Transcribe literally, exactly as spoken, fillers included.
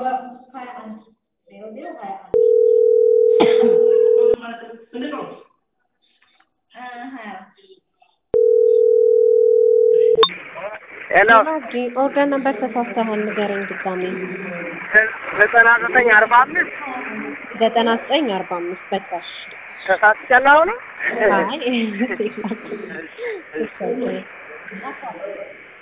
Hello. Order number ተሳስተሃል ንገረኝ ድጋሜ ዘጠና ዘጠኝ አርባ አምስት ዘጠና ዘጠኝ አርባ አምስት በቃሽ ተሳስተሻል አሁን አይ